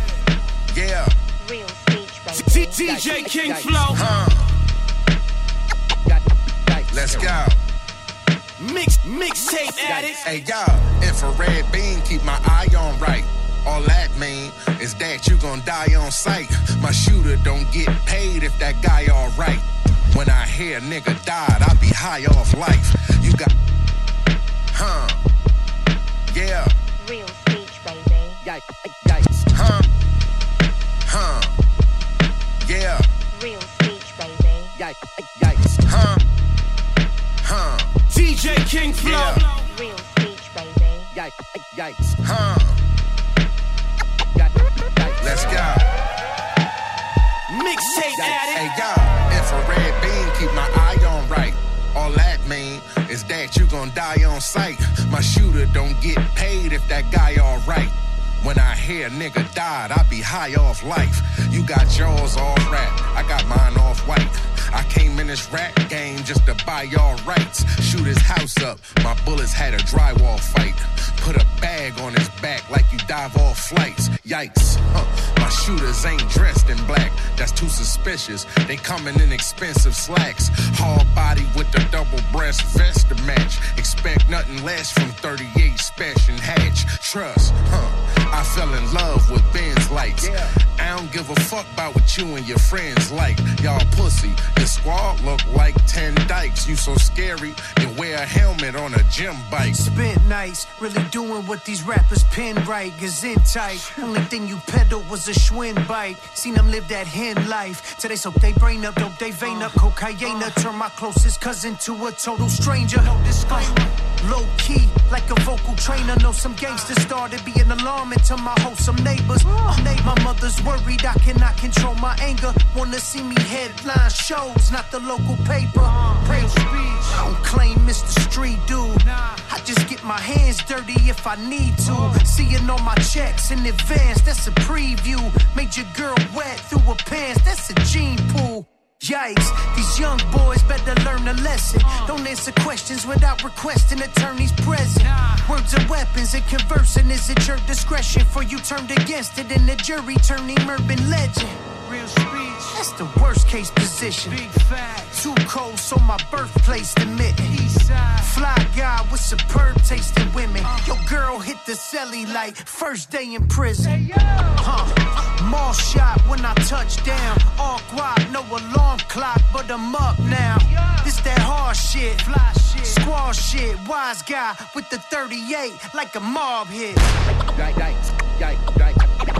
Yeah. Real speech, baby. D J King Flow. Huh. Let's go. Mix, mixtape addict. Hey, y'all, infrared beam, keep my eye on right. All that mean is that you gon' die on sight. My shooter don't get paid if that guy alright. When I hear a nigga died, I be high off life. You got, huh? Yeah. Real speech, baby. Yikes, yikes. Huh? Huh? Yeah. Real speech, baby. Yikes, yikes. Huh? Huh? D J King Flow. Yeah. Real speech, baby. Yikes, yikes. Huh? Let's go. Mixtape addict. Hey, y'all, infrared beam, keep my eye on right. All that mean is that you gon' die on sight. My shooter don't get paid if that guy alright. When I hear a nigga died, I be high off life. You got yours all rap, I got mine off white. I came in this rap game just to buy y'all rights. Shoot his house up, my bullets had a drywall fight. Put a bag on his back like you dive off flights. Yikes, huh. My shooters ain't dressed in black, that's too suspicious. They coming in expensive slacks. Hard body with the double breast vest to match. Expect nothing less from thirty-eight Special Hatch. Trust, huh, I fell in love with Benz lights. Yeah. I don't give a fuck about what you and your friends like. Y'all pussy, the squad look like ten dykes. You so scary, you wear a helmet on a gym bike. Spent nights, really doing what these rappers pin right. Gazin tight, only thing you peddle was a Schwinn bike. Seen them live that hen life, till they soak they brain up, dope they vein up. Cocaine turn my closest cousin to a total stranger. No disclaimer. Low key, like a vocal trainer. Know some gangsters started being alarming to my wholesome neighbors. My mother's worried I cannot control my anger. Wanna see me headline shows, not the local paper. Real speech. I don't claim Mister Street dude. I just get my hands dirty if I need to. Seeing all my checks in advance, that's a preview. Made your girl wet through her pants, that's a gene pool. Yikes, these young boys better learn a lesson. Don't answer questions without requesting attorneys present. Words are weapons and conversing is at your discretion. For you turned against it and the jury turned him urban legend. Real speech, that's the worst case position. Big fact. Too cold, so my birthplace admitting. Fly guy with superb tasting women. Your girl hit the celly like first day in prison. Huh? Mall shot when I touch down. All quiet, no alarm clock, but I'm up now. This that hard shit, fly shit, squaw shit. Wise guy with the thirty-eight like a mob hit. Yikes, yikes, yikes,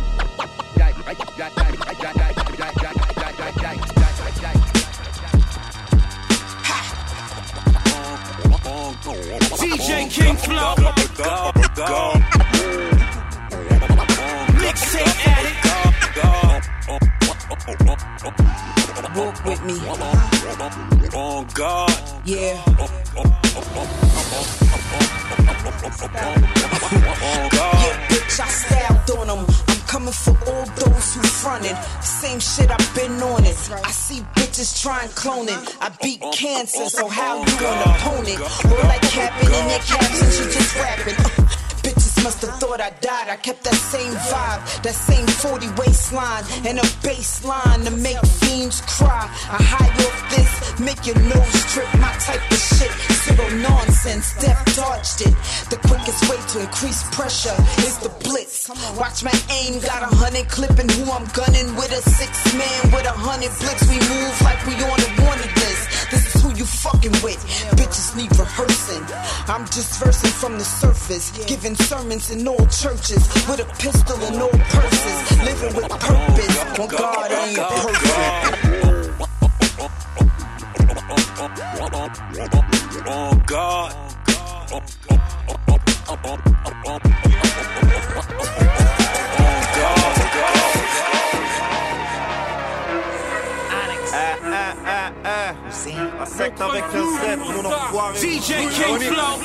D J King Flow, Mixtape Addict. Walk with me. On God. Yeah. Yeah, bitch, I styled on them. I'm coming for all those who fronted. Same shit, I've been on it. I see bitches try and clone it. I beat cancer, so how you an opponent? Or like capping in your captions, you just rapping. Bitches must have thought I died. I kept that same vibe, that same forty waistline, and a baseline to make fiends cry. I hide off this, make your nose trip. My type of shit, pseudo nonsense. Death dodged it. The quickest way to increase pressure is the blitz. Watch my aim, got a hundred clipping who I'm gunning with. A six man with a hundred blicks. We move like we on a wanted list. This is who you fucking with. Bitches need rehearsing. I'm just versing from the surface, giving sermons in all churches with a pistol in all purses, living with purpose. On God, I ain't perfect. On God. La secte avec un Z, mon enfoiré. D J King Flow.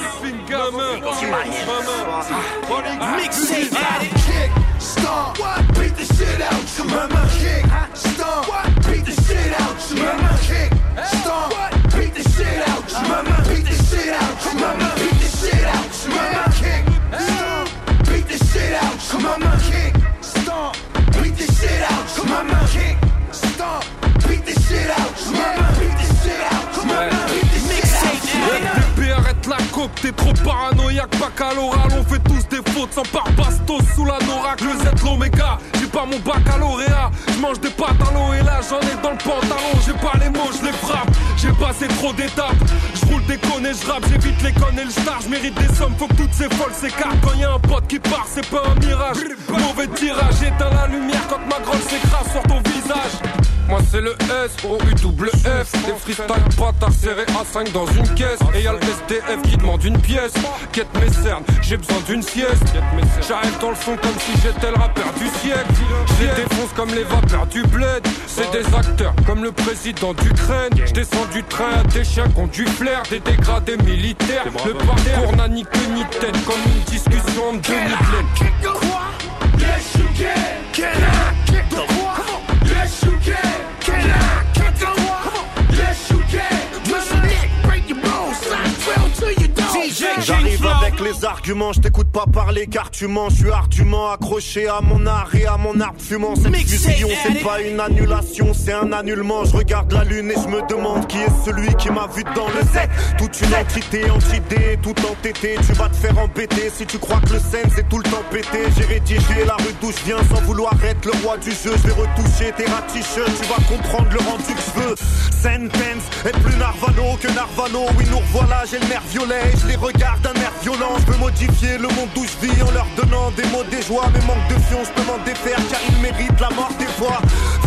Mixtape Addict. Kick, stomp, beat the shit out you. Mama, kick, stomp, beat the shit out you. Mama, kick, stomp, beat the shit out you. Mama, beat the shit out you. Mama, beat the shit out you. Mama, kick, stomp, beat the shit out you. Mama, kick, stomp, beat the shit out you. Mama, kick, stomp, beat the shit out you. Mama, beat the shit out you. Mama, beat the shit out you. Bébé, arrête la coke, t'es trop paranoïaque, baccalauréat, on fait tous des fautes, sans part bastos sous la norac, le Z l'oméga, j'ai pas mon baccalauréat, j'mange des pâtes à l'eau et là j'en ai dans le pantalon, j'ai pas les mots, je les frappe, j'ai passé trop d'étapes, j'roule des connes et j'rappe, j'évite les connes et le star, j'mérite des sommes, faut que toutes ces folles s'écartent, quand y'a un pote qui part, c'est pas un mirage, mauvais tirage, éteins la lumière quand ma grosse s'écrase sur ton visage. Moi c'est le S, O U double F. Des freestyle bâtards serrés à cinq dans une caisse. Et y'a le S D F qui demande une pièce. Quête mes cernes, j'ai besoin d'une sieste. J'arrive dans le fond comme si j'étais le rappeur du siècle. Je les défonce comme les vapeurs du bled. C'est des acteurs comme le président d'Ukraine. J'descends du train à des chiens qui ont du flair. Des dégradés militaires. Le parcours n'a ni queue ni tête. Comme une discussion de Denis Quoi? Yes you can. Can I kick the what? Yes you can. Can I kick the what? Yes you can. Twist your neck, break your bones, slide twelve to your dog. J'arrive avec les arguments, je t'écoute pas parler car tu mens. Je suis ardument accroché à mon art et à mon arbre fumant. Cette fusion c'est pas une annulation, c'est un annulement. Je regarde la lune et je me demande qui est celui qui m'a vu dans le Z. Toute une entité anti-dé, tout entêté. Tu vas te faire embêter si tu crois que le scène c'est tout le temps pété. J'ai rédigé la rue d'où je viens sans vouloir être le roi du jeu. Je vais retoucher tes raticheux, tu vas comprendre le rendu que je veux. Sentence est plus Narvano que Narvano. Oui nous revoilà, j'ai le nerf violet. Je les regarde d'un air violent. Je veux modifier le monde où je vis en leur donnant des mots, des joies. Mais manque de fion, je peux m'en défaire car ils méritent la mort des fois.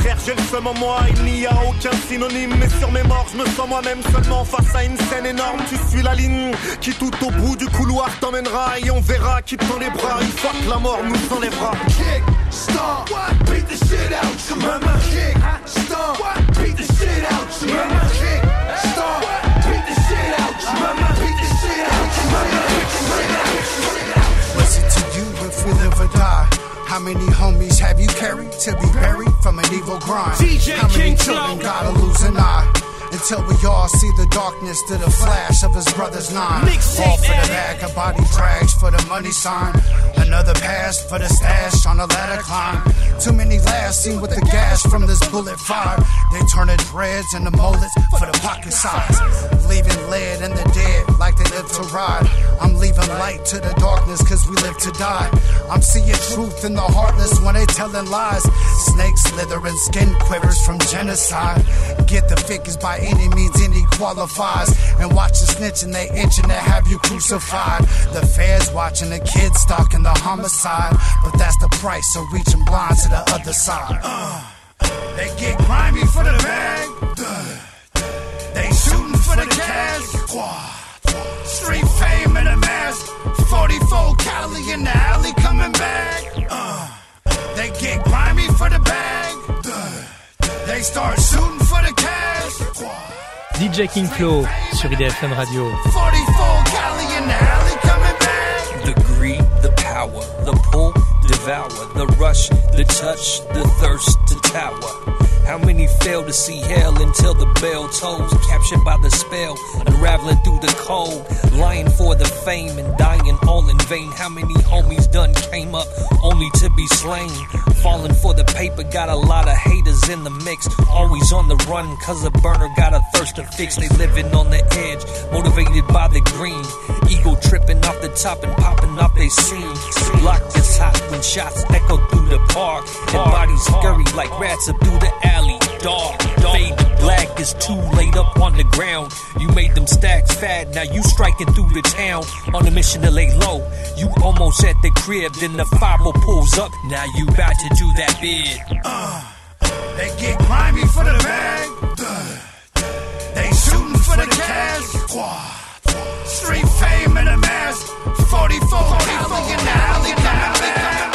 frère, j'ai le seum en moi, il n'y a aucun synonyme. Mais sur mes morts, je me sens moi-même seulement face à une scène énorme. Tu suis la ligne qui tout au bout du couloir t'emmènera. Et on verra qui tend les bras une fois que la mort nous enlèvera. Kick, stomp, beat the shit out your mama. Kick, stomp, beat the shit out your mama. Kick, stomp, beat the shit out your mama. Beat the shit out your mama. Beat the shit out your mama. What's it to you if we live or die? How many homies have you carried to be buried from an evil grind? D J How many King children Flow. gotta lose an eye? Until we all see the darkness through the flash of his brother's nine. Mixtape All for the addict. bag, a body drags for the money sign. Another pass for the stash on a ladder climb. Too many last seen with the gas from this bullet fire. They turn the dreads into mullets for the pocket size. Leaving lead in the dead like they live to ride. I'm leaving light to the darkness cause we live to die. I'm seeing truth in the heartless when they telling lies. Snakes slithering, skin quivers from genocide. Get the figures by any means any qualifies. And watch the snitch and they itching to have you crucified. The feds watching the kids stalking the homicide. But that's the price of reaching blind to the other side. Uh, they get grimy for the bag. Uh, they shooting for the cash. Street fame in a mask. forty-four Cali in the alley coming back. Uh, they get grimy for the bag. Uh, they start shooting for the cash. D J King Flow sur I D F M Radio. forty-four Cali in the alley coming back. The greed, the power, the pull, devour, the rush, the touch, the thirst to tower. How many fail to see hell until the bell tolls? Captured by the spell, unraveling through the cold. Lying for the fame and dying all in vain. How many homies done came up only to be slain? Falling for the paper, got a lot of haters in the mix. Always on the run, cause a burner got a thirst to fix. They living on the edge, motivated by the green. Ego tripping off the top and popping off they scene. Block is hot when shots echo through the park. And bodies scurry like rats up through the alley. Dark, fade to black is too laid up on the ground. You made them stacks fat, now you striking through the town. On a mission to lay low, you almost at the crib. Then the five oh pulls up, now you about to do that bid. Uh, they get grimy for the bag. Uh, they shooting for the cash. Street fame in a mask. forty-four Cali in the alley coming back.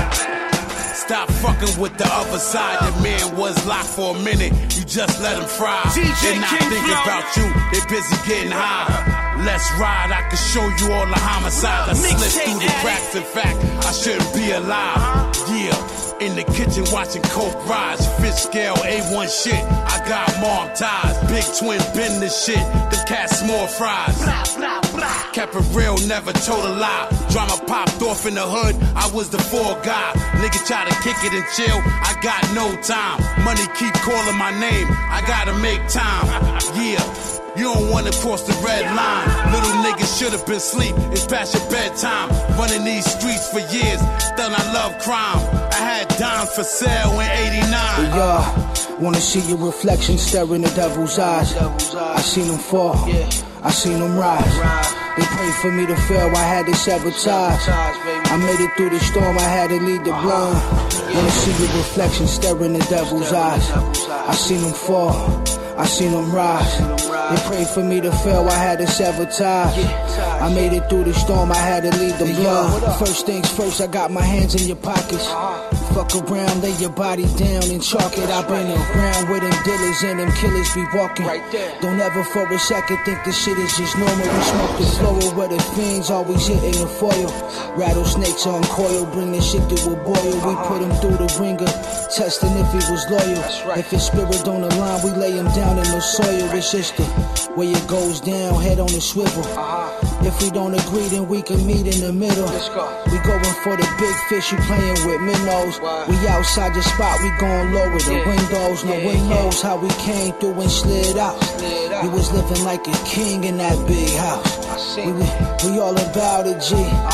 Stop fucking with the other side. That man was locked for a minute. You just let him fry. They're not thinking about you. They're busy getting high. Let's ride. I can show you all the homicides. I slipped through the cracks. In fact, I shouldn't be alive. Yeah. In the kitchen watching coke rise. Fish scale A one shit. I got mom ties. Big twin bend the shit. Them cats small fries. Kept it real, never told a lie. Drama popped off in the hood. I was the fall guy. Nigga try to kick it and chill. I got no time. Money keep calling my name. I gotta make time. Yeah. You don't wanna cross the red line. Little niggas should've been asleep. It's past your bedtime. Running these streets for years. Still I love crime. I had dimes for sale in eighty-nine. Hey, y'all, wanna see your reflection staring the devil's eyes. I seen them fall. I seen them rise. They prayed for me to fail. I had to sabotage. I made it through the storm. I had to lead the blind. Wanna see your reflection staring the devil's eyes. I seen them fall. I seen them rise. They prayed for me to fail, I had to sabotage. I made it through the storm, I had to lead them blind. First things first, I got my hands in your pockets. Fuck around, lay your body down and chalk it. I've been around where them dealers and them killers be walking. Don't ever for a second think this shit is just normal. We smoke the floor where the fiends always hitting the foil. Rattlesnakes on coil, bring this shit to a boil. We put him through the ringer, testing if he was loyal. If his spirit don't align, we lay him down in the soil. It's just the way it goes down, head on the swivel. If we don't agree, then we can meet in the middle. We going for the big fish, you playing with minnows. We outside the spot, we gon' lower the windows. No one knows how we came through and slid out. We was living like a king in that big house. We, we, we all about it, G.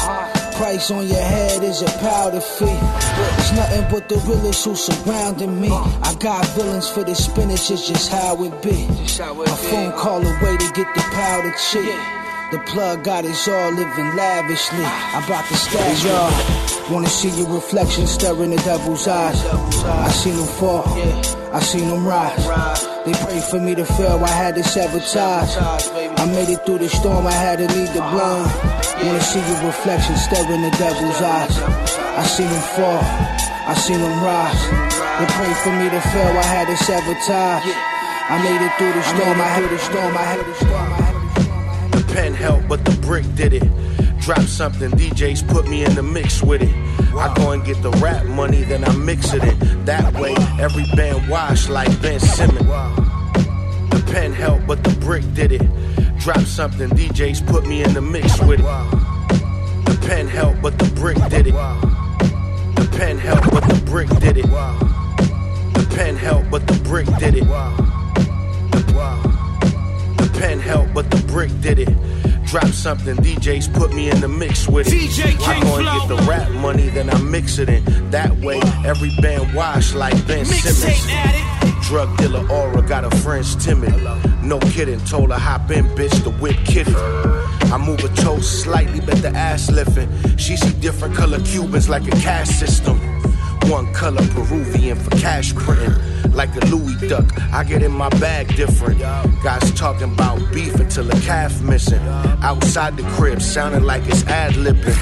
Price on your head is a powder fee. It's nothing but the realest who surrounding me. I got villains for the spinach, it's just how it be. A phone call away to get the powder cheap. The plug got us all living lavishly. I'm about to stash y'all. Wanna see your reflection staring the devil's eyes. I seen them fall, I seen them rise. They prayed for me to fail, I had to sabotage. I made it through the storm, I had to leave the blame. Wanna see your reflection staring the devil's eyes. I seen them fall, I seen them rise. They prayed for me to fail, I had to sabotage. I made it through the storm, I had the storm, I had the storm, I had the storm. The pen helped, but the brick did it. Drop something, D Js put me in the mix with it. I go and get the rap money, then I mix it in. That way, every band wash like Ben Simmons. The pen helped, but the brick did it. Drop something, D Js put me in the mix with it. The pen helped, but the brick did it. The pen helped, but the brick did it. The pen helped, but the brick did it. The pen helped, but the brick did it. Drop something, D Js put me in the mix with it. D J King I go and get the rap money, then I mix it in. That way, every band wash like Ben Simmons. Drug dealer Aura got her friends timid. No kidding, told her hop in, bitch, the whip kidding. I move her toes slightly, bet the ass lifting. She see different color Cubans like a caste system. One color Peruvian for cash printing. Like a Louis duck, I get in my bag different. Guys talking about beef until a calf missing. Outside the crib, sounding like it's ad-libbing.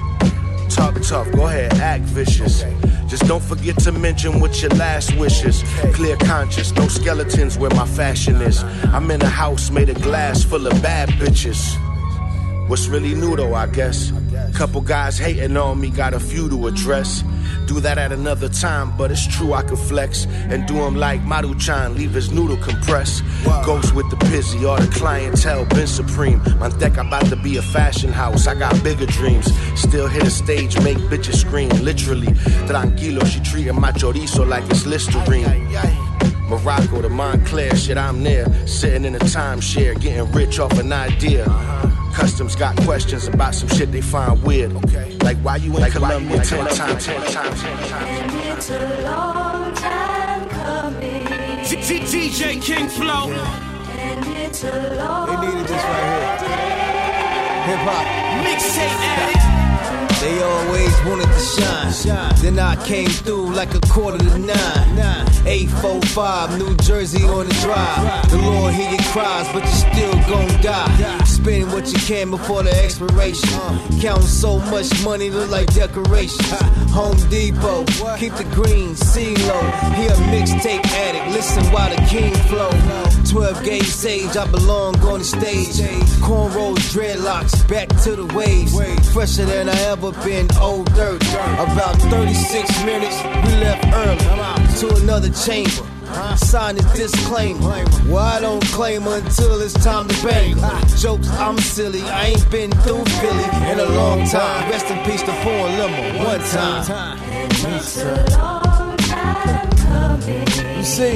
Talk tough, go ahead, act vicious. Just don't forget to mention what your last wishes. Clear conscious, no skeletons where my fashion is. I'm in a house made of glass full of bad bitches. What's really new though, I guess? Couple guys hating on me, got a few to address. Do that at another time, but it's true I could flex and do him like Maruchan, leave his noodle compressed. Ghost with the pizzy, all the clientele been supreme. Manteca about to be a fashion house, I got bigger dreams. Still hit a stage, make bitches scream, literally. Tranquilo, she treating my chorizo like it's Listerine. Morocco to Montclair, shit, I'm there. Sitting in a timeshare, getting rich off an idea. Customs got questions about some shit they find weird. Like why you in like Colombia ten times, ten times, ten times. And it's a long time coming. D J King Flow. And it's a long They needed this right here. Hip hop. Mixtape addict. They always wanted to shine. Then I came through like a quarter to nine. eight four five, New Jersey on the drive. The Lord hear your cries, but you still gon' die. Spend what you can before the expiration. Counting so much money, look like decorations. Home Depot, keep the green, C-Lo. He a mixtape addict, listen while the king flow. twelve gauge sage, I belong on the stage. Cornrows, dreadlocks, back to the waves. Fresher than I ever been, old dirt. About thirty-six minutes, we left early to another chamber. Sign this disclaimer. Well, I don't claim her until it's time to bang her. Jokes, I'm silly. I ain't been through Philly in a long time. Rest in peace to Four Limo. One time. It's a long time coming. You see,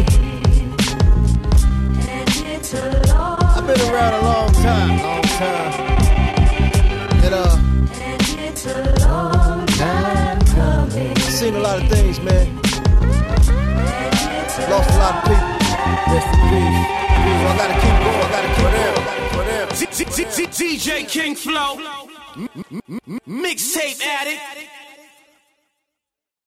And it's a long I've been around a long time. Long time. And uh, And it's a long time coming. I've seen a lot of things, man. Lost a lot of people. Rest in peace. So I gotta keep going. I gotta keep going. D J King Flow. Mixtape addict.